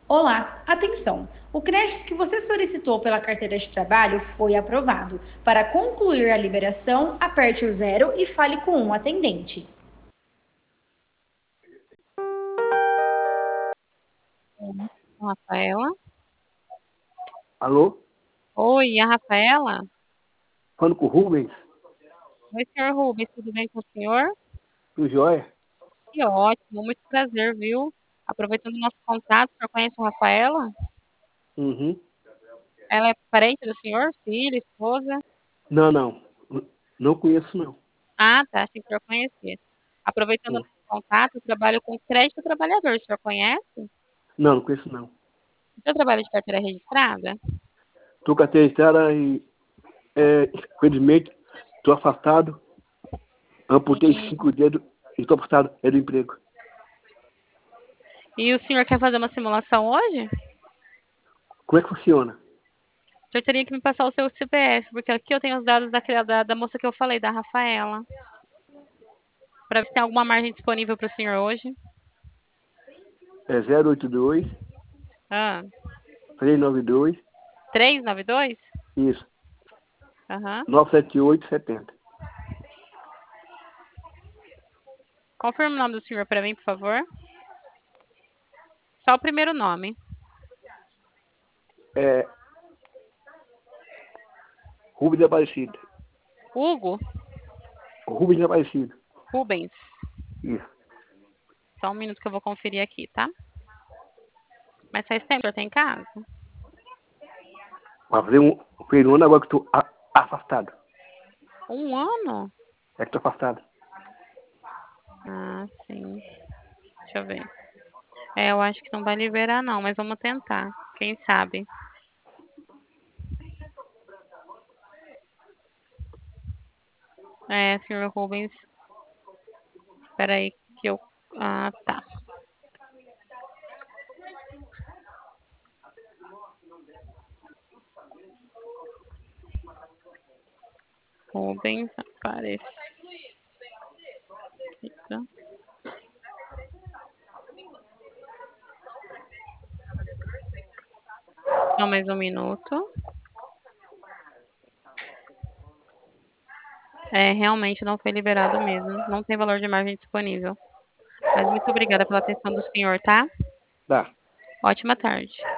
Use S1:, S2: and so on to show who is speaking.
S1: Olá, atenção! O crédito que você solicitou pela carteira de trabalho foi aprovado. Para concluir a liberação, aperte o zero e fale com um atendente.
S2: Rafaela?
S3: Alô?
S2: Oi, a Rafaela?
S3: Falando com o Rubens?
S2: Oi, senhor Rubens, tudo bem com o senhor?
S3: Tudo jóia?
S2: Que ótimo, muito prazer, viu? Aproveitando o nosso contato, o senhor conhece a Rafaela?
S3: Uhum.
S2: Ela é parente do senhor? Filha, esposa?
S3: Não, não. Não conheço, não.
S2: Ah, tá, achei que o senhor conhecia. Aproveitando o
S3: Hum.
S2: nosso contato, eu trabalho com crédito trabalhador, o senhor conhece?
S3: Não, não conheço, não.
S2: O senhor trabalha de carteira registrada?
S3: Estou carteirada e, infelizmente, estou afastado. Amputei
S2: Sim.
S3: 5 dedos e estou afastado do emprego.
S2: E o senhor quer fazer uma simulação hoje?
S3: Como é que funciona?
S2: O senhor teria que me passar o seu CPF, porque aqui eu tenho os dados da moça que eu falei, da Rafaela. Para ver se tem alguma margem disponível para o senhor hoje.
S3: É 082
S2: Ah,
S3: 392,
S2: 392?
S3: isso,
S2: Aham.
S3: 97870.
S2: Confirma o nome do senhor para mim, por favor. Só o primeiro nome.
S3: É Rubens Aparecido.
S2: Hugo
S3: Rubens Aparecido.
S2: Rubens.
S3: Isso.
S2: Só um minuto que eu vou conferir aqui, tá? Mas faz tempo que o senhor tem em casa?
S3: Vai fazer um ano agora que estou afastado.
S2: Um ano?
S3: É que estou afastado.
S2: Ah, sim. Deixa eu ver. É, eu acho que não vai liberar não, mas vamos tentar. Quem sabe? É, senhor Rubens. Espera aí que eu... Ah, tá. Rubens Aparecido. Só mais um minuto. É, realmente não foi liberado mesmo. Não tem valor de margem disponível. Mas muito obrigada pela atenção do senhor, tá?
S3: Tá.
S2: Ótima tarde.